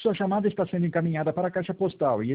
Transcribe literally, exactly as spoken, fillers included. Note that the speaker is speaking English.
Sua chamada está sendo encaminhada para a caixa postal e